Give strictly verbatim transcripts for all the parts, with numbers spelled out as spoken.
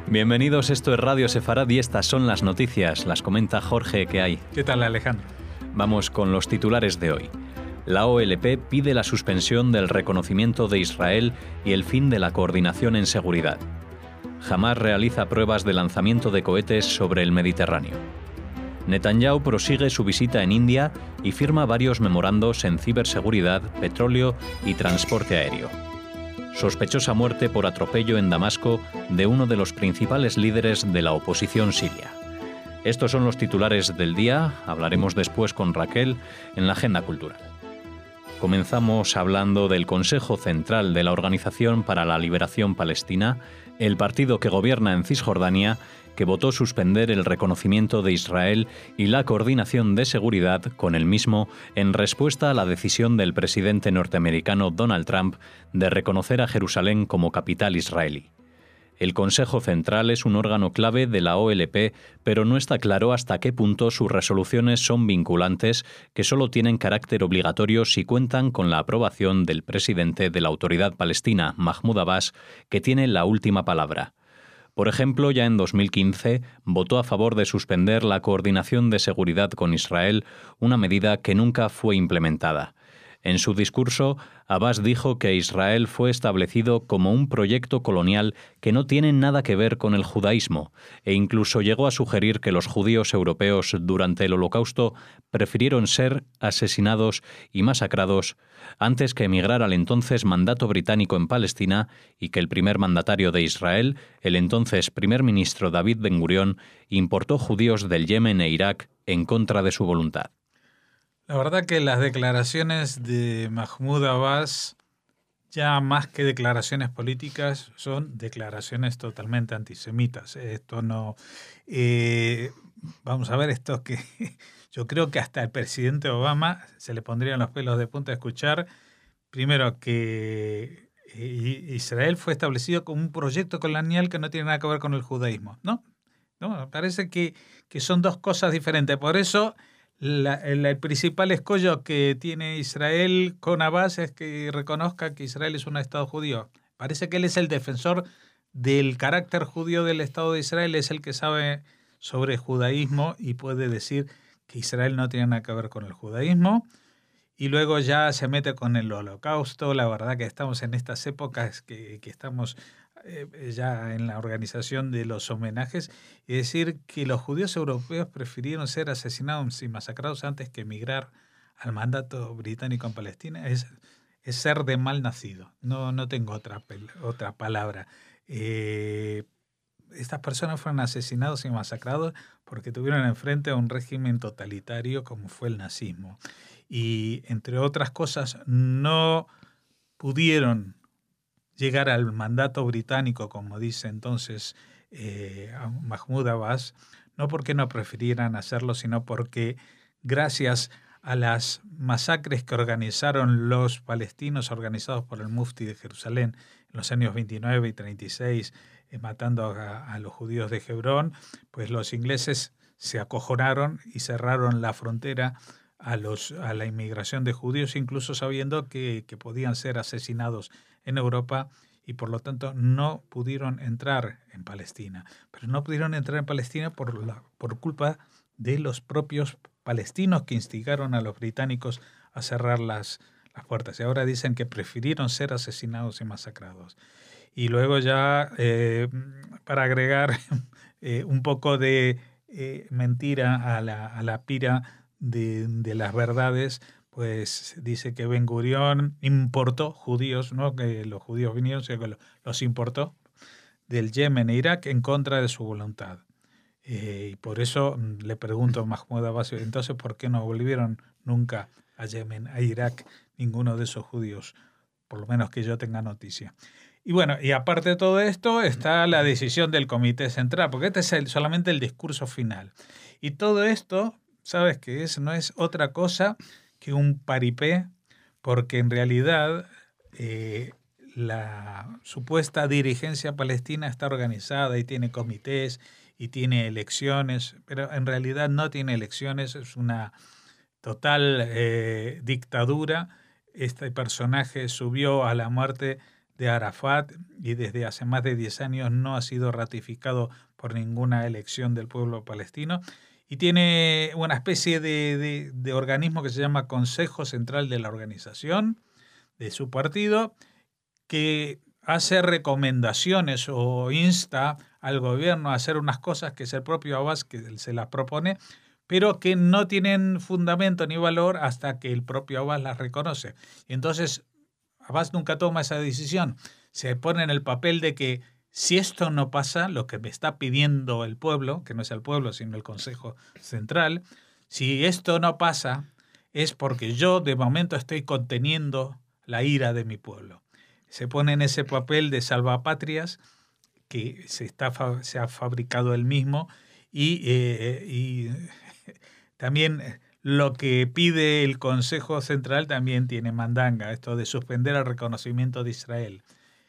Bienvenidos, esto es Radio Sefarad y estas son las noticias. Las comenta Jorge, ¿qué hay? ¿Qué tal, Alejandro? Vamos con los titulares de hoy. La O L P pide la suspensión del reconocimiento de Israel y el fin de la coordinación en seguridad. Hamás realiza pruebas de lanzamiento de cohetes sobre el Mediterráneo. Netanyahu prosigue su visita en India y firma varios memorandos en ciberseguridad, petróleo y transporte aéreo. Sospechosa muerte por atropello en Damasco de uno de los principales líderes de la oposición siria. Estos son los titulares del día. Hablaremos después con Raquel en la agenda cultural. Comenzamos hablando del Consejo Central de la Organización para la Liberación Palestina, el partido que gobierna en Cisjordania, que votó suspender el reconocimiento de Israel y la coordinación de seguridad con el mismo en respuesta a la decisión del presidente norteamericano Donald Trump de reconocer a Jerusalén como capital israelí. El Consejo Central es un órgano clave de la O L P, pero no está claro hasta qué punto sus resoluciones son vinculantes, que solo tienen carácter obligatorio si cuentan con la aprobación del presidente de la Autoridad Palestina, Mahmoud Abbas, que tiene la última palabra. Por ejemplo, ya en dos mil quince votó a favor de suspender la coordinación de seguridad con Israel, una medida que nunca fue implementada. En su discurso, Abbas dijo que Israel fue establecido como un proyecto colonial que no tiene nada que ver con el judaísmo, e incluso llegó a sugerir que los judíos europeos durante el Holocausto prefirieron ser asesinados y masacrados antes que emigrar al entonces mandato británico en Palestina, y que el primer mandatario de Israel, el entonces primer ministro David Ben Gurión, importó judíos del Yemen e Irak en contra de su voluntad. La verdad que las declaraciones de Mahmoud Abbas, ya más que declaraciones políticas, son declaraciones totalmente antisemitas. Esto no... Eh, vamos a ver, esto que yo creo que hasta el presidente Obama se le pondrían los pelos de punta a escuchar, primero, que Israel fue establecido como un proyecto colonial que no tiene nada que ver con el judaísmo. No, no, me parece que, que son dos cosas diferentes. Por eso... La, el, el principal escollo que tiene Israel con Abbas es que reconozca que Israel es un Estado judío. Parece que él es el defensor del carácter judío del Estado de Israel, es el que sabe sobre judaísmo y puede decir que Israel no tiene nada que ver con el judaísmo. Y luego ya se mete con el Holocausto. La verdad que estamos en estas épocas que, que estamos eh, ya en la organización de los homenajes, y decir que los judíos europeos prefirieron ser asesinados y masacrados antes que emigrar al mandato británico en Palestina es, es ser de mal nacido. No, no tengo otra, otra palabra. Eh, estas personas fueron asesinados y masacrados porque tuvieron enfrente a un régimen totalitario como fue el nazismo. Y, entre otras cosas, no pudieron llegar al mandato británico, como dice entonces eh, Mahmoud Abbas, no porque no prefirieran hacerlo, sino porque gracias a las masacres que organizaron los palestinos, organizados por el Mufti de Jerusalén en los años veintinueve y treinta y seis, eh, matando a, a los judíos de Hebrón, pues los ingleses se acojonaron y cerraron la frontera a, los, a la inmigración de judíos, incluso sabiendo que, que podían ser asesinados en Europa, y por lo tanto no pudieron entrar en Palestina. Pero no pudieron entrar en Palestina por, la, por culpa de los propios palestinos que instigaron a los británicos a cerrar las, las puertas. Y ahora dicen que prefirieron ser asesinados y masacrados. Y luego ya, eh, para agregar eh, un poco de eh, mentira a la, a la pira de, de las verdades, pues dice que Ben Gurión importó judíos, no que los judíos vinieron, sino que los importó del Yemen e Irak en contra de su voluntad. Eh, y por eso le pregunto a Mahmoud Abbas, entonces, ¿por qué no volvieron nunca a Yemen, a Irak, ninguno de esos judíos? Por lo menos que yo tenga noticia. Y bueno, y aparte de todo esto está la decisión del Comité Central, porque este es el, solamente el discurso final. Y todo esto, ¿sabes qué es? No es otra cosa que un paripé, porque en realidad eh, la supuesta dirigencia palestina está organizada y tiene comités y tiene elecciones, pero en realidad no tiene elecciones, es una total eh, dictadura. Este personaje subió a la muerte de Arafat y desde hace más de diez años no ha sido ratificado por ninguna elección del pueblo palestino. Y tiene una especie de, de, de organismo que se llama Consejo Central de la Organización, de su partido, que hace recomendaciones o insta al gobierno a hacer unas cosas que es el propio Abbas que se las propone, pero que no tienen fundamento ni valor hasta que el propio Abbas las reconoce. Y entonces Abbas nunca toma esa decisión. Se pone en el papel de que si esto no pasa, lo que me está pidiendo el pueblo, que no es el pueblo sino el Consejo Central, si esto no pasa es porque yo de momento estoy conteniendo la ira de mi pueblo. Se pone en ese papel de salvapatrias que se, está, se ha fabricado él mismo y, eh, y también lo que pide el Consejo Central también tiene mandanga, esto de suspender el reconocimiento de Israel.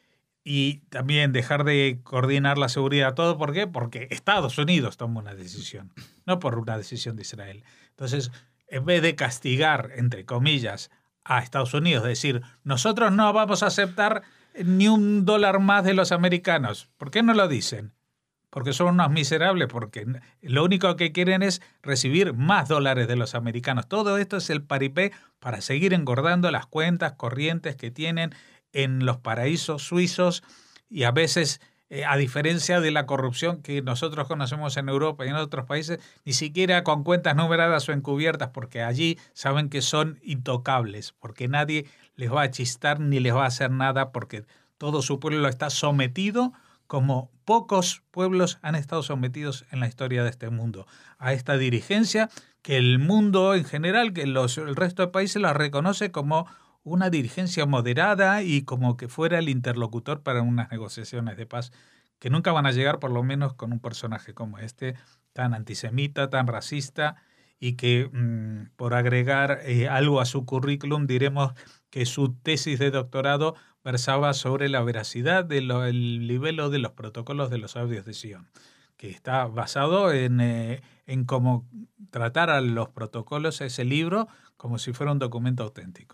Y también dejar de coordinar la seguridad. ¿Todo por qué? Porque Estados Unidos toma una decisión, no por una decisión de Israel. Entonces, en vez de castigar, entre comillas, a Estados Unidos, decir, nosotros no vamos a aceptar ni un dólar más de los americanos. ¿Por qué no lo dicen? Porque son unos miserables, porque lo único que quieren es recibir más dólares de los americanos. Todo esto es el paripé para seguir engordando las cuentas corrientes que tienen en los paraísos suizos y a veces, eh, a diferencia de la corrupción que nosotros conocemos en Europa y en otros países, ni siquiera con cuentas numeradas o encubiertas, porque allí saben que son intocables, porque nadie les va a chistar ni les va a hacer nada, porque todo su pueblo está sometido como pocos pueblos han estado sometidos en la historia de este mundo, a esta dirigencia que el mundo en general, que los, el resto de países la reconoce como una dirigencia moderada y como que fuera el interlocutor para unas negociaciones de paz que nunca van a llegar, por lo menos con un personaje como este, tan antisemita, tan racista, y que mmm, por agregar eh, algo a su currículum diremos que su tesis de doctorado versaba sobre la veracidad del libelo de los protocolos de los audios de Sion, que está basado en, eh, en cómo tratar a los protocolos, ese libro, como si fuera un documento auténtico.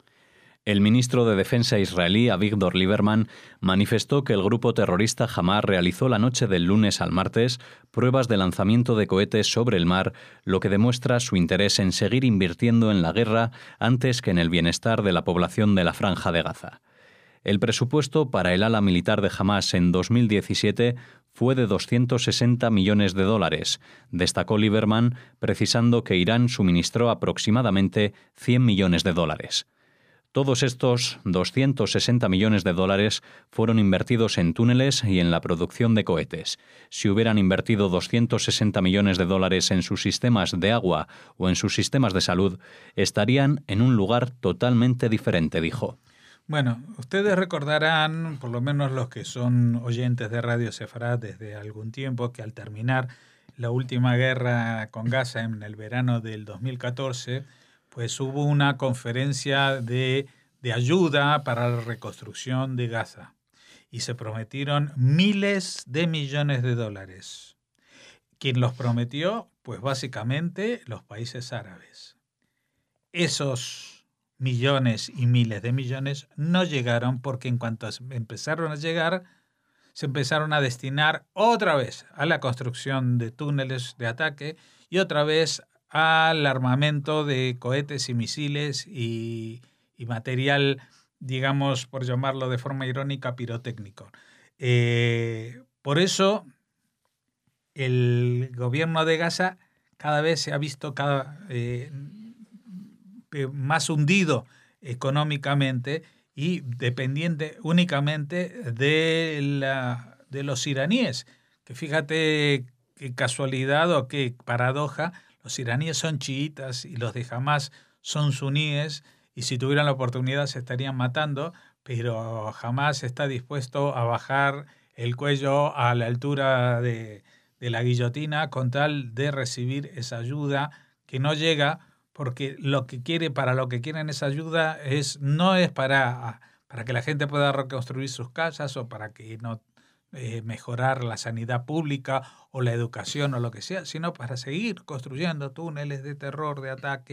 El ministro de Defensa israelí, Avigdor Lieberman, manifestó que el grupo terrorista Hamás realizó la noche del lunes al martes pruebas de lanzamiento de cohetes sobre el mar, lo que demuestra su interés en seguir invirtiendo en la guerra antes que en el bienestar de la población de la Franja de Gaza. El presupuesto para el ala militar de Hamás en dos mil diecisiete fue de doscientos sesenta millones de dólares, destacó Lieberman, precisando que Irán suministró aproximadamente cien millones de dólares. Todos estos doscientos sesenta millones de dólares fueron invertidos en túneles y en la producción de cohetes. Si hubieran invertido doscientos sesenta millones de dólares en sus sistemas de agua o en sus sistemas de salud, estarían en un lugar totalmente diferente, dijo. Bueno, ustedes recordarán, por lo menos los que son oyentes de Radio Sefarad desde algún tiempo, que al terminar la última guerra con Gaza en el verano del dos mil catorce, pues hubo una conferencia de, de ayuda para la reconstrucción de Gaza y se prometieron miles de millones de dólares. ¿Quién los prometió? Pues básicamente los países árabes. Esos millones y miles de millones no llegaron porque en cuanto empezaron a llegar, se empezaron a destinar otra vez a la construcción de túneles de ataque y otra vez al armamento de cohetes y misiles y, y material, digamos, por llamarlo de forma irónica, pirotécnico. Eh, por eso el gobierno de Gaza cada vez se ha visto cada, eh, más hundido económicamente y dependiente únicamente de, la, de los iraníes, que fíjate qué casualidad o qué paradoja. Los iraníes son chiitas y los de Hamás son suníes y si tuvieran la oportunidad se estarían matando, pero Hamás está dispuesto a bajar el cuello a la altura de, de la guillotina con tal de recibir esa ayuda que no llega, porque lo que quiere, para lo que quieren esa ayuda es, no es para, para que la gente pueda reconstruir sus casas o para que no Eh, mejorar la sanidad pública o la educación o lo que sea, sino para seguir construyendo túneles de terror, de ataque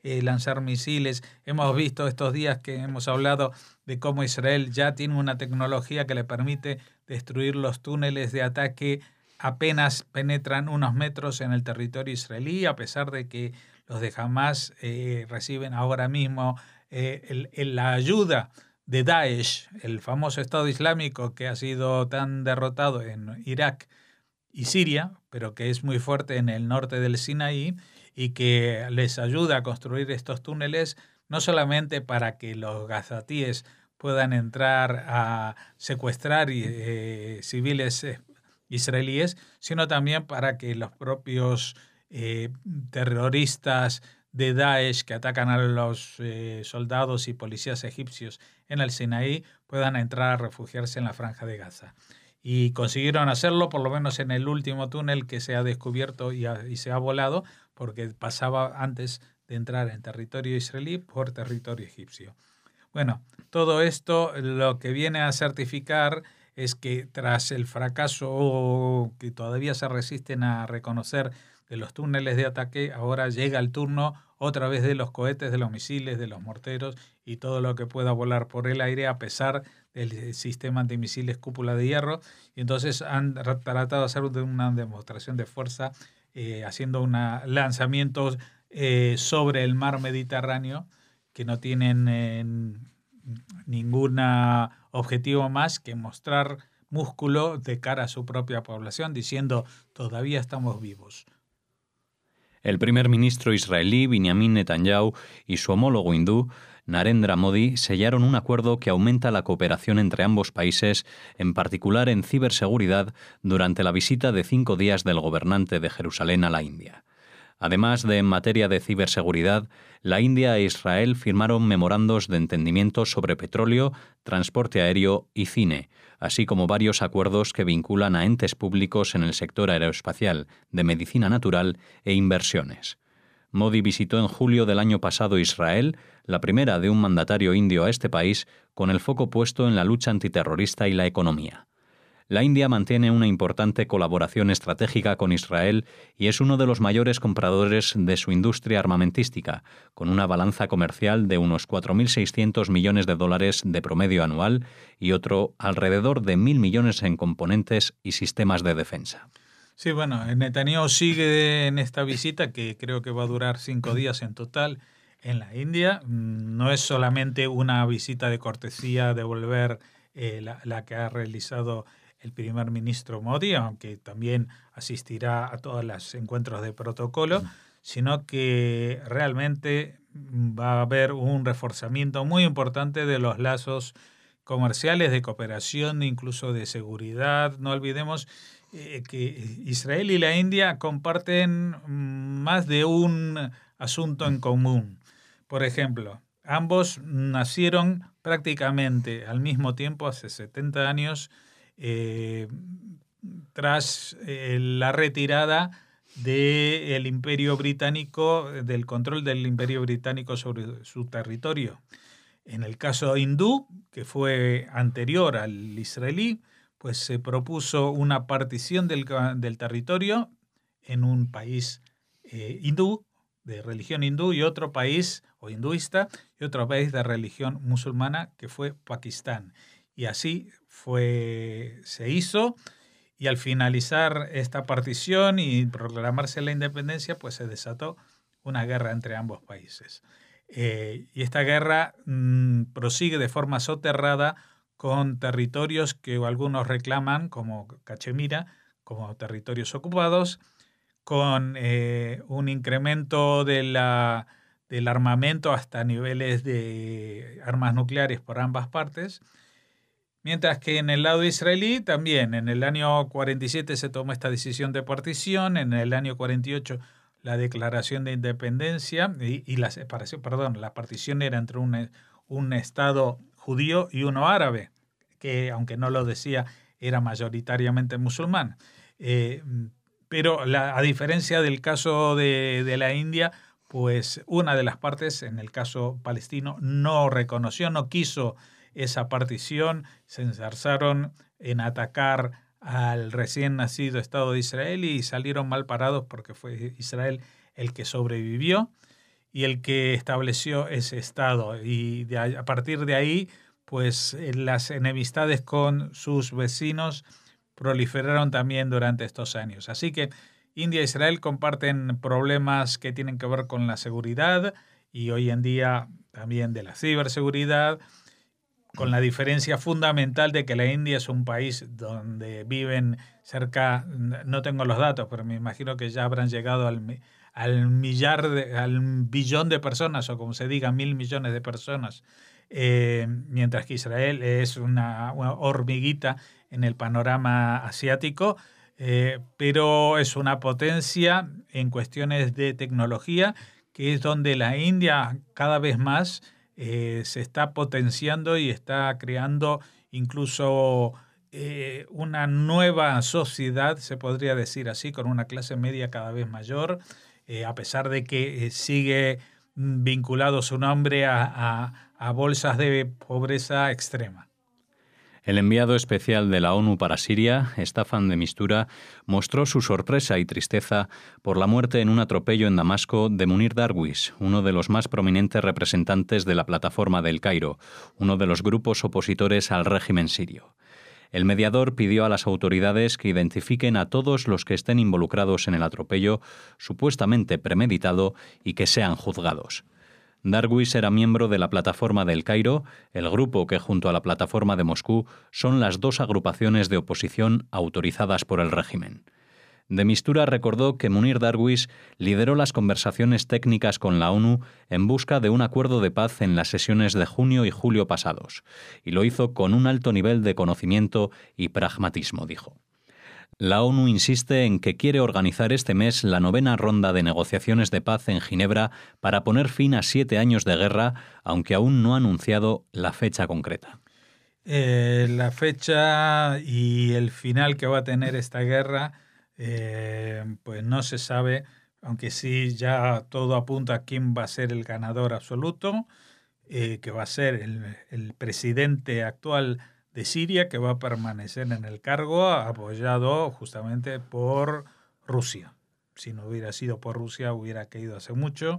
eh, lanzar misiles. Hemos visto estos días que hemos hablado de cómo Israel ya tiene una tecnología que le permite destruir los túneles de ataque apenas penetran unos metros en el territorio israelí, a pesar de que los de Hamas eh, reciben ahora mismo eh, el, el, la ayuda de Daesh, el famoso Estado Islámico que ha sido tan derrotado en Irak y Siria, pero que es muy fuerte en el norte del Sinaí y que les ayuda a construir estos túneles no solamente para que los gazatíes puedan entrar a secuestrar eh, civiles eh, israelíes, sino también para que los propios eh, terroristas de Daesh que atacan a los eh, soldados y policías egipcios en el Sinaí puedan entrar a refugiarse en la Franja de Gaza. Y consiguieron hacerlo, por lo menos en el último túnel que se ha descubierto y, ha, y se ha volado, porque pasaba antes de entrar en territorio israelí por territorio egipcio. Bueno, todo esto lo que viene a certificar es que tras el fracaso que todavía se resisten a reconocer de los túneles de ataque, ahora llega el turno otra vez de los cohetes, de los misiles, de los morteros y todo lo que pueda volar por el aire a pesar del sistema antimisiles cúpula de hierro. Y entonces han tratado de hacer una demostración de fuerza eh, haciendo una, lanzamientos eh, sobre el mar Mediterráneo que no tienen eh, ningún objetivo más que mostrar músculo de cara a su propia población, diciendo todavía estamos vivos. El primer ministro israelí Benjamin Netanyahu y su homólogo hindú Narendra Modi sellaron un acuerdo que aumenta la cooperación entre ambos países, en particular en ciberseguridad, durante la visita de cinco días del gobernante de Jerusalén a la India. Además de en materia de ciberseguridad, la India e Israel firmaron memorandos de entendimiento sobre petróleo, transporte aéreo y cine, así como varios acuerdos que vinculan a entes públicos en el sector aeroespacial, de medicina natural e inversiones. Modi visitó en julio del año pasado Israel, la primera de un mandatario indio a este país, con el foco puesto en la lucha antiterrorista y la economía. La India mantiene una importante colaboración estratégica con Israel y es uno de los mayores compradores de su industria armamentística, con una balanza comercial de unos cuatro mil seiscientos millones de dólares de promedio anual y otro alrededor de mil millones en componentes y sistemas de defensa. Sí, bueno, Netanyahu sigue en esta visita que creo que va a durar cinco días en total en la India. No es solamente una visita de cortesía de volver eh, la, la que ha realizado el primer ministro Modi, aunque también asistirá a todos los encuentros de protocolo, sino que realmente va a haber un reforzamiento muy importante de los lazos comerciales, de cooperación, incluso de seguridad. No olvidemos eh, que Israel y la India comparten más de un asunto en común. Por ejemplo, ambos nacieron prácticamente al mismo tiempo, hace setenta años, Eh, tras eh, la retirada del Imperio Británico, del control del Imperio Británico sobre su territorio. En el caso hindú, que fue anterior al israelí, pues se propuso una partición del, del territorio en un país eh, hindú, de religión hindú, y otro país o hinduista, y otro país de religión musulmana, que fue Pakistán. Y así fue, se hizo, y al finalizar esta partición y proclamarse la independencia, pues se desató una guerra entre ambos países. Eh, y esta guerra mmm, prosigue de forma soterrada con territorios que algunos reclaman como Cachemira, como territorios ocupados, con eh, un incremento de la, del armamento hasta niveles de armas nucleares por ambas partes. Mientras que en el lado israelí también, en el año cuarenta y siete se tomó esta decisión de partición, en el año cuarenta y ocho la declaración de independencia y, y la separación, perdón, la partición era entre un, un estado judío y uno árabe, que aunque no lo decía, era mayoritariamente musulmán. Eh, pero la, a diferencia del caso de, de la India, pues una de las partes, en el caso palestino, no reconoció, no quiso esa partición, se enzarzaron en atacar al recién nacido Estado de Israel y salieron mal parados porque fue Israel el que sobrevivió. y el que estableció ese Estado. Y de ahí, a partir de ahí, pues las enemistades con sus vecinos proliferaron también durante estos años. Así que India e Israel comparten problemas que tienen que ver con la seguridad y hoy en día también de la ciberseguridad, con la diferencia fundamental de que la India es un país donde viven cerca, no tengo los datos, pero me imagino que ya habrán llegado al, al millar, de, al billón de personas, o como se diga, mil millones de personas, eh, mientras que Israel es una, una hormiguita en el panorama asiático, eh, pero es una potencia en cuestiones de tecnología, que es donde la India cada vez más eh, se está potenciando y está creando incluso eh, una nueva sociedad, se podría decir así, con una clase media cada vez mayor, eh, a pesar de que eh, sigue vinculado su nombre a, a, a bolsas de pobreza extrema. El enviado especial de la ONU para Siria, Staffan de Mistura, mostró su sorpresa y tristeza por la muerte en un atropello en Damasco de Munir Darwish, uno de los más prominentes representantes de la Plataforma del Cairo, uno de los grupos opositores al régimen sirio. El mediador pidió a las autoridades que identifiquen a todos los que estén involucrados en el atropello, supuestamente premeditado, y que sean juzgados. Darwish era miembro de la Plataforma del Cairo, el grupo que junto a la Plataforma de Moscú son las dos agrupaciones de oposición autorizadas por el régimen. De Mistura recordó que Munir Darwish lideró las conversaciones técnicas con la ONU en busca de un acuerdo de paz en las sesiones de junio y julio pasados, y lo hizo con un alto nivel de conocimiento y pragmatismo, dijo. La ONU insiste en que quiere organizar este mes la novena ronda de negociaciones de paz en Ginebra para poner fin a siete años de guerra, aunque aún no ha anunciado la fecha concreta. Eh, la fecha y el final que va a tener esta guerra, eh, pues no se sabe, aunque sí ya todo apunta a quién va a ser el ganador absoluto, eh, que va a ser el, el presidente actual de Siria, que va a permanecer en el cargo, apoyado justamente por Rusia. Si no hubiera sido por Rusia, hubiera caído hace mucho.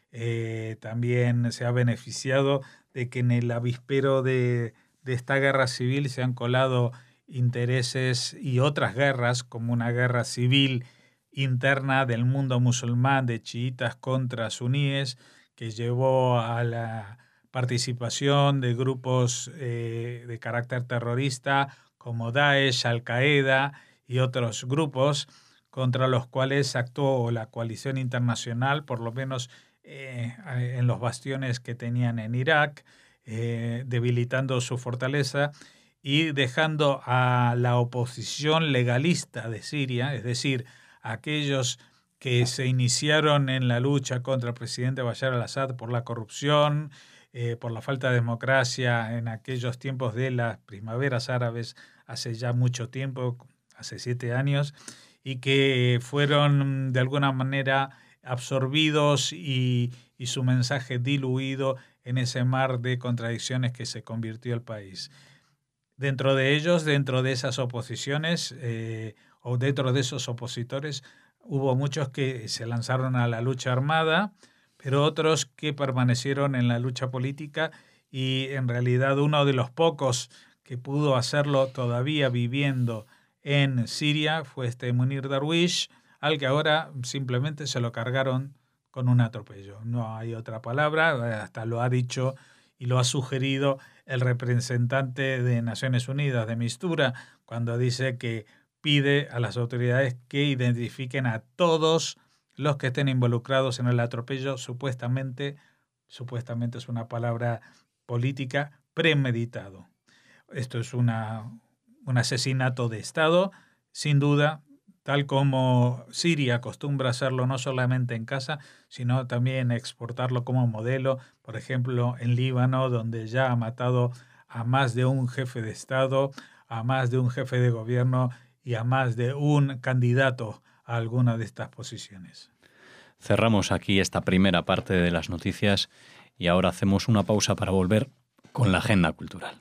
Eh, también se ha beneficiado de que en el avispero de, de esta guerra civil se han colado intereses y otras guerras, como una guerra civil interna del mundo musulmán de chiitas contra suníes, que llevó a la participación de grupos eh, de carácter terrorista como Daesh, Al-Qaeda y otros grupos contra los cuales actuó la coalición internacional, por lo menos eh, en los bastiones que tenían en Irak, eh, debilitando su fortaleza y dejando a la oposición legalista de Siria, es decir, aquellos que se iniciaron en la lucha contra el presidente Bashar al-Assad por la corrupción, Eh, por la falta de democracia en aquellos tiempos de las primaveras árabes, hace ya mucho tiempo, hace siete años, y que fueron de alguna manera absorbidos y, y su mensaje diluido en ese mar de contradicciones que se convirtió el país. Dentro de ellos, dentro de esas oposiciones eh, o dentro de esos opositores, hubo muchos que se lanzaron a la lucha armada, pero otros que permanecieron en la lucha política, y en realidad uno de los pocos que pudo hacerlo todavía viviendo en Siria fue este Munir Darwish, al que ahora simplemente se lo cargaron con un atropello. No hay otra palabra, hasta lo ha dicho y lo ha sugerido el representante de Naciones Unidas, de Mistura, cuando dice que pide a las autoridades que identifiquen a todos los que estén involucrados en el atropello, supuestamente, supuestamente es una palabra política, premeditado. Esto es una, un asesinato de Estado, sin duda, tal como Siria acostumbra hacerlo no solamente en casa, sino también exportarlo como modelo, por ejemplo, en Líbano, donde ya ha matado a más de un jefe de Estado, a más de un jefe de gobierno y a más de un candidato a alguna de estas posiciones. Cerramos aquí esta primera parte de las noticias y ahora hacemos una pausa para volver con la agenda cultural.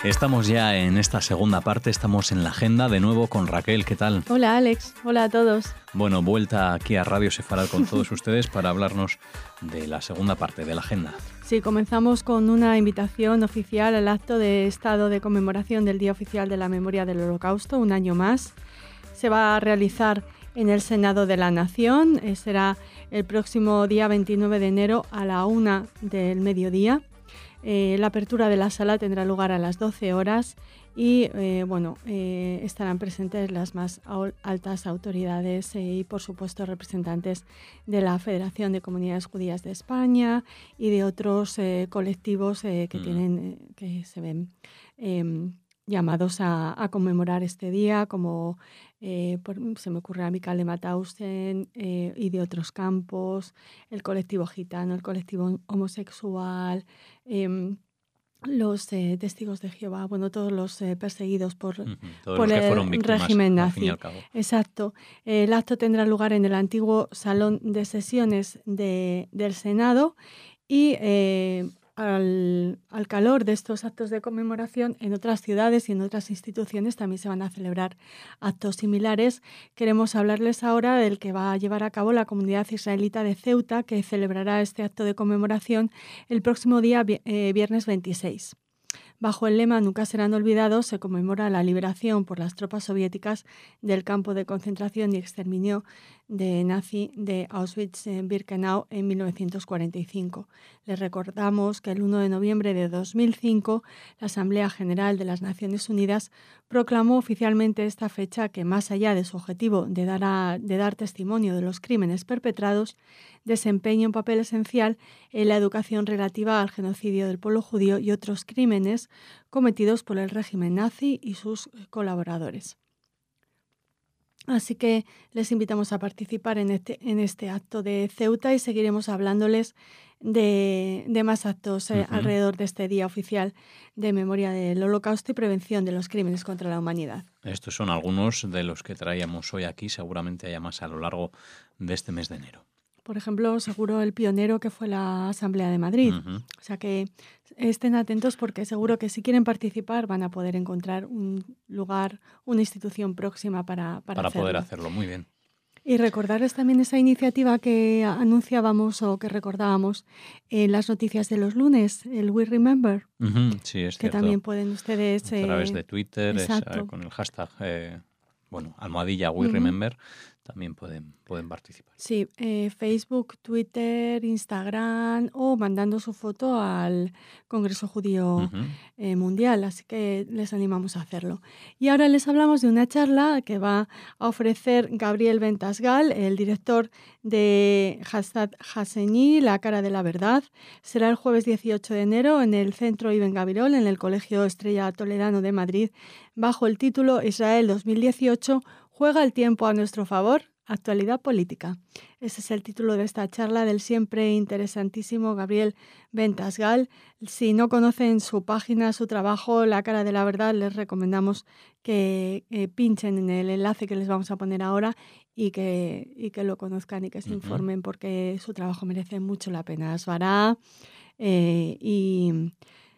Estamos ya en esta segunda parte, estamos en la agenda de nuevo con Raquel, ¿qué tal? Hola Alex, hola a todos. Bueno, vuelta aquí a Radio Sefarad con todos ustedes para hablarnos de la segunda parte de la agenda. Sí, comenzamos con una invitación oficial al acto de estado de conmemoración del Día Oficial de la Memoria del Holocausto, un año más. Se va a realizar en el Senado de la Nación, eh, será el próximo día veintinueve de enero a la una del mediodía. Eh, la apertura de la sala tendrá lugar a las doce horas y eh, bueno, eh, estarán presentes las más altas autoridades eh, y por supuesto representantes de la Federación de Comunidades Judías de España y de otros eh, colectivos eh, que, mm. tienen, eh, que se ven eh, llamados a, a conmemorar este día, como eh, por, se me ocurre a Michael de Mauthausen eh, y de otros campos, el colectivo gitano, el colectivo homosexual, eh, los eh, testigos de Jehová, bueno, todos los eh, perseguidos por, uh-huh. todos por los que el fueron víctimas, régimen nazi. Al fin y al cabo. Exacto. Eh, el acto tendrá lugar en el antiguo Salón de Sesiones de, del Senado y eh, Al, al calor de estos actos de conmemoración, en otras ciudades y en otras instituciones también se van a celebrar actos similares. Queremos hablarles ahora del que va a llevar a cabo la comunidad israelita de Ceuta, que celebrará este acto de conmemoración el próximo día eh, viernes veintiséis. Bajo el lema Nunca serán olvidados, se conmemora la liberación por las tropas soviéticas del campo de concentración y exterminio de nazi de Auschwitz-Birkenau en mil novecientos cuarenta y cinco. Les recordamos que el uno de noviembre de dos mil cinco, la Asamblea General de las Naciones Unidas proclamó oficialmente esta fecha que, más allá de su objetivo de dar, a, de dar testimonio de los crímenes perpetrados, desempeña un papel esencial en la educación relativa al genocidio del pueblo judío y otros crímenes cometidos por el régimen nazi y sus colaboradores. Así que les invitamos a participar en este, en este acto de Ceuta y seguiremos hablándoles de, de más actos eh, uh-huh. alrededor de este Día Oficial de Memoria del Holocausto y Prevención de los Crímenes contra la Humanidad. Estos son algunos de los que traíamos hoy aquí, seguramente haya más a lo largo de este mes de enero. Por ejemplo, seguro el pionero que fue la Asamblea de Madrid. Uh-huh. O sea que estén atentos porque seguro que si quieren participar van a poder encontrar un lugar, una institución próxima para, para, para hacerlo. poder hacerlo. Muy bien. Y recordarles también esa iniciativa que anunciábamos o que recordábamos en las noticias de los lunes, el We Remember. Uh-huh. Sí, es que cierto. También pueden ustedes... A través de Twitter, es, eh, con el hashtag, eh, bueno, almohadilla We uh-huh. Remember, también pueden, pueden participar. Sí, eh, Facebook, Twitter, Instagram o mandando su foto al Congreso Judío uh-huh. eh, Mundial, así que les animamos a hacerlo. Y ahora les hablamos de una charla que va a ofrecer Gabriel Ventasgal, el director de Hassad Hasseni, La Cara de la Verdad. Será el jueves dieciocho de enero en el Centro Ibn Gabirol, en el Colegio Estrella Toledano de Madrid, bajo el título Israel dos mil dieciocho, ¿juega el tiempo a nuestro favor? Actualidad política. Ese es el título de esta charla del siempre interesantísimo Gabriel Ventasgal. Si no conocen su página, su trabajo, La Cara de la Verdad, les recomendamos que eh, pinchen en el enlace que les vamos a poner ahora y que, y que lo conozcan y que se uh-huh. informen porque su trabajo merece mucho la pena. Asvará eh, y...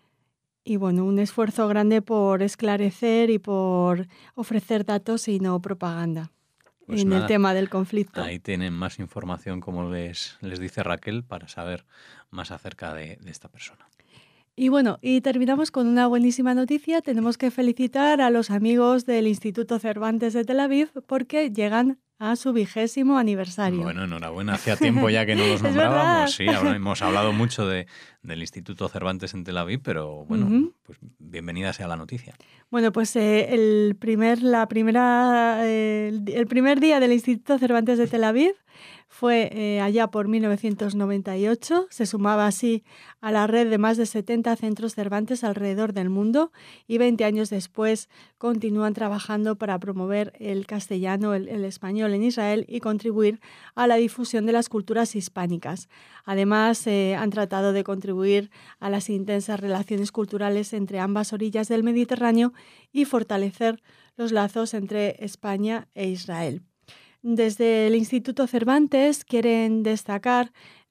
Y bueno, un esfuerzo grande por esclarecer y por ofrecer datos y no propaganda. Pues en nada, el tema del conflicto. Ahí tienen más información, como les, les dice Raquel, para saber más acerca de, de esta persona. Y bueno, y terminamos con una buenísima noticia. Tenemos que felicitar a los amigos del Instituto Cervantes de Tel Aviv porque llegan a su vigésimo aniversario. Bueno, enhorabuena. Hacía tiempo ya que no los nombrábamos. Sí, ahora hemos hablado mucho de, del Instituto Cervantes en Tel Aviv, pero bueno, uh-huh. pues bienvenida sea la noticia. Bueno, pues eh, el primer, la primera, eh, el, el primer día del Instituto Cervantes de Tel Aviv fue eh, allá por mil novecientos noventa y ocho. Se sumaba así a la red de más de setenta centros Cervantes alrededor del mundo y veinte años después continúan trabajando para promover el castellano, el, el español en Israel y contribuir a la difusión de las culturas hispánicas. Además, eh, han tratado de contribuir a las intensas relaciones culturales entre ambas orillas del Mediterráneo y fortalecer los lazos entre España e Israel. Desde el Instituto Cervantes quieren destacar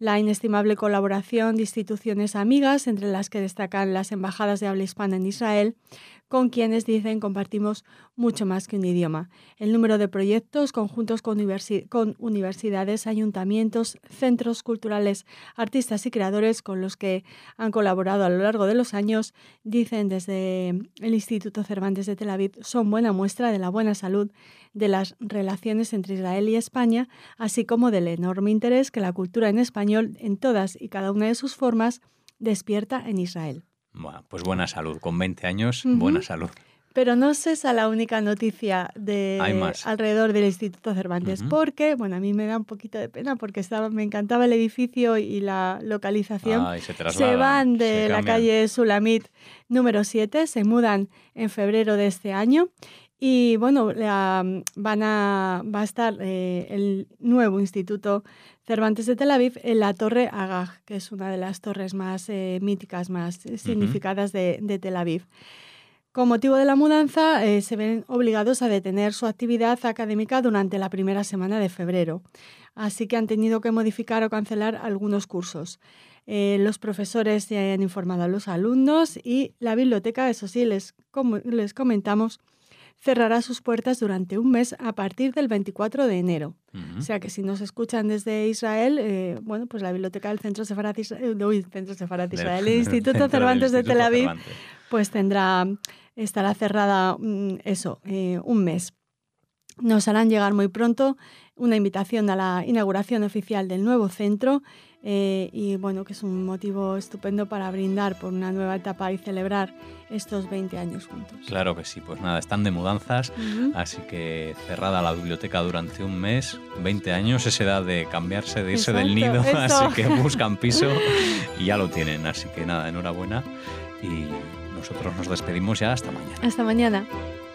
la inestimable colaboración de instituciones amigas, entre las que destacan las embajadas de habla hispana en Israel, con quienes dicen compartimos mucho más que un idioma. El número de proyectos conjuntos con, universi- con universidades, ayuntamientos, centros culturales, artistas y creadores con los que han colaborado a lo largo de los años, dicen desde el Instituto Cervantes de Tel Aviv, son buena muestra de la buena salud de las relaciones entre Israel y España, así como del enorme interés que la cultura en español, en todas y cada una de sus formas, despierta en Israel. Bueno, pues buena salud, con veinte años, Uh-huh. buena salud. Pero no es esa la única noticia de Hay más. alrededor del Instituto Cervantes, Uh-huh. porque, bueno, a mí me da un poquito de pena porque estaba, me encantaba el edificio y la localización. Ay, se Se trasladan, van de se la cambian. calle Sulamit número siete, se mudan en febrero de este año. Y bueno, la, van a, va a estar eh, el nuevo Instituto Cervantes de Tel Aviv en la Torre Agag, que es una de las torres más eh, míticas, más significadas de, de Tel Aviv. Con motivo de la mudanza, eh, se ven obligados a detener su actividad académica durante la primera semana de febrero. Así que han tenido que modificar o cancelar algunos cursos. Eh, los profesores ya han informado a los alumnos y la biblioteca, eso sí, les, como les comentamos, cerrará sus puertas durante un mes a partir del veinticuatro de enero. Uh-huh. O sea que si nos escuchan desde Israel, eh, bueno, pues la biblioteca del Centro Sefarat Israel, no, Centro Sefarat Israel, el Instituto Cervantes de Tel Aviv, pues tendrá, estará cerrada mm, eso, eh, un mes. Nos harán llegar muy pronto una invitación a la inauguración oficial del nuevo centro eh, y bueno, que es un motivo estupendo para brindar por una nueva etapa y celebrar estos veinte años juntos. Claro que sí, pues nada, están de mudanzas, uh-huh. Así que cerrada la biblioteca durante un mes, veinte años, es edad de cambiarse, de irse Exacto, del nido, eso. Así que buscan piso y ya lo tienen, así que nada, enhorabuena y nosotros nos despedimos ya hasta mañana. Hasta mañana.